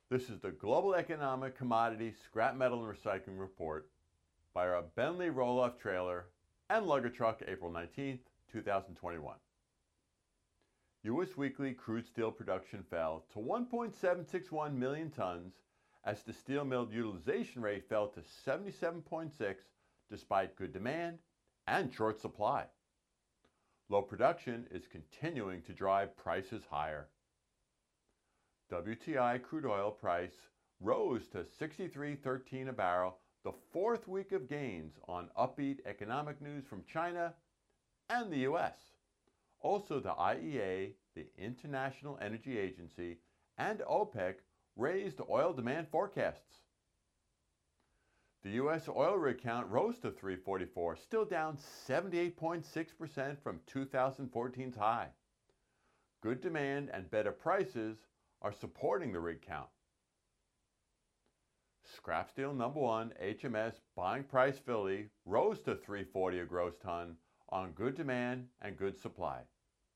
This is the Global Economic Commodity Scrap Metal and Recycling Report by our Bentley roll-off trailer and lugger truck, April 19th, 2021. U.S. weekly crude steel production fell to 1.761 million tons as the steel mill utilization rate fell to 77.6 despite good demand and short supply. Low production is continuing to drive prices higher. WTI crude oil price rose to $63.13 a barrel, the fourth week of gains on upbeat economic news from China and the U.S. Also, the IEA, the International Energy Agency, and OPEC raised oil demand forecasts. The U.S. oil rig count rose to 344, still down 78.6% from 2014's high. Good demand and better prices are supporting the rig count. Scrap steel number one, HMS buying price Philly, rose to $340 a gross ton on good demand and good supply.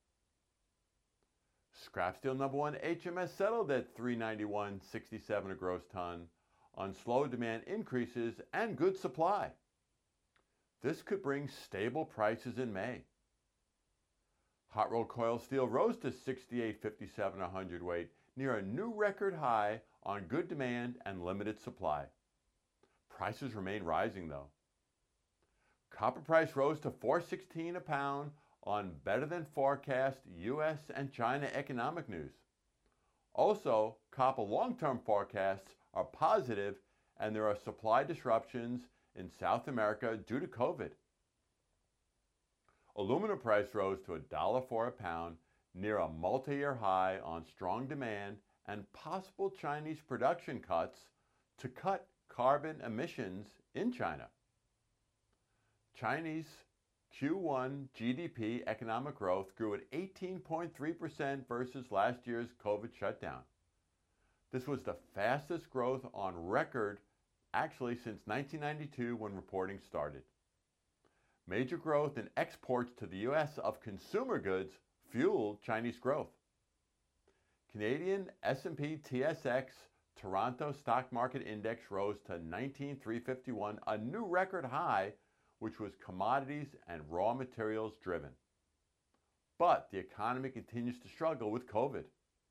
Scrap steel number one, HMS settled at $391.67 a gross ton on slow demand increases and good supply. This could bring stable prices in May. Hot rolled coil steel rose to $68.57 a hundredweight, near a new record high on good demand and limited supply. Prices remain rising though. Copper price rose to $4.16 a pound on better than forecast U.S. and China economic news. Also, copper long-term forecasts are positive and there are supply disruptions in South America due to COVID. Aluminum price rose to $1.04 a pound, near a multi-year high on strong demand and possible Chinese production cuts to cut carbon emissions in China. Chinese Q1 GDP economic growth grew at 18.3% versus last year's COVID shutdown. This was the fastest growth on record actually since 1992 when reporting started. Major growth in exports to the U.S. of consumer goods fueled Chinese growth. Canadian S&P TSX Toronto Stock Market Index rose to 19,351, a new record high, which was commodities and raw materials driven. But the economy continues to struggle with COVID.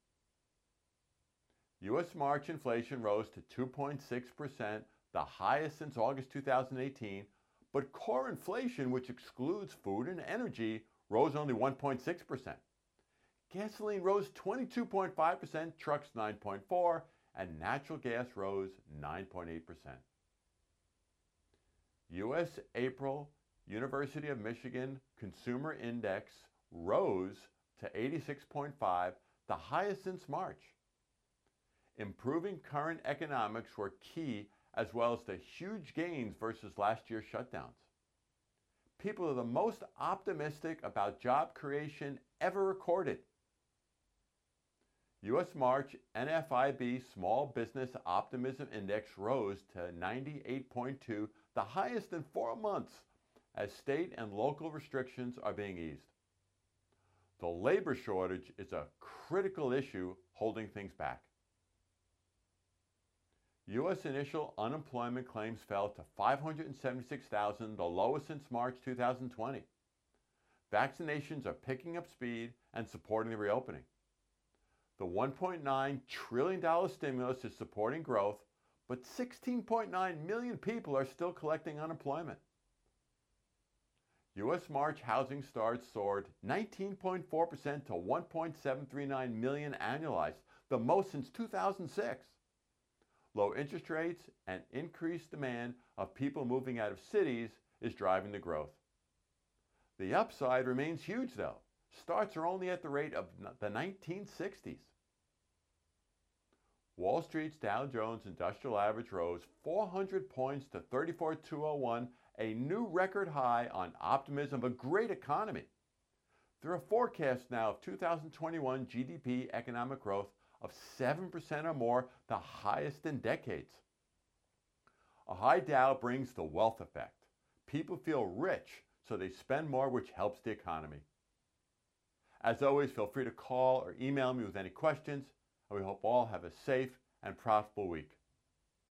U.S. March inflation rose to 2.6%, the highest since August 2018, but core inflation, which excludes food and energy, rose only 1.6%. Gasoline rose 22.5%, trucks 9.4%, and natural gas rose 9.8%. U.S. April University of Michigan Consumer Index rose to 86.5, the highest since March. Improving current economics were key, as well as the huge gains versus last year's shutdowns. People are the most optimistic about job creation ever recorded. U.S. March NFIB Small Business Optimism Index rose to 98.2, the highest in 4 months, as state and local restrictions are being eased. The labor shortage is a critical issue holding things back. U.S. initial unemployment claims fell to 576,000, the lowest since March 2020. Vaccinations are picking up speed and supporting the reopening. The $1.9 trillion stimulus is supporting growth, but 16.9 million people are still collecting unemployment. U.S. March housing starts soared 19.4% to 1.739 million annualized, the most since 2006. Low interest rates and increased demand of people moving out of cities is driving the growth. The upside remains huge though. Starts are only at the rate of the 1960s. Wall Street's Dow Jones Industrial Average rose 400 points to 34,201, a new record high on optimism of a great economy. There are forecasts now of 2021 GDP economic growth of 7% or more, the highest in decades. A high Dow brings the wealth effect. People feel rich, so they spend more, which helps the economy. As always, feel free to call or email me with any questions, and we hope all have a safe and profitable week.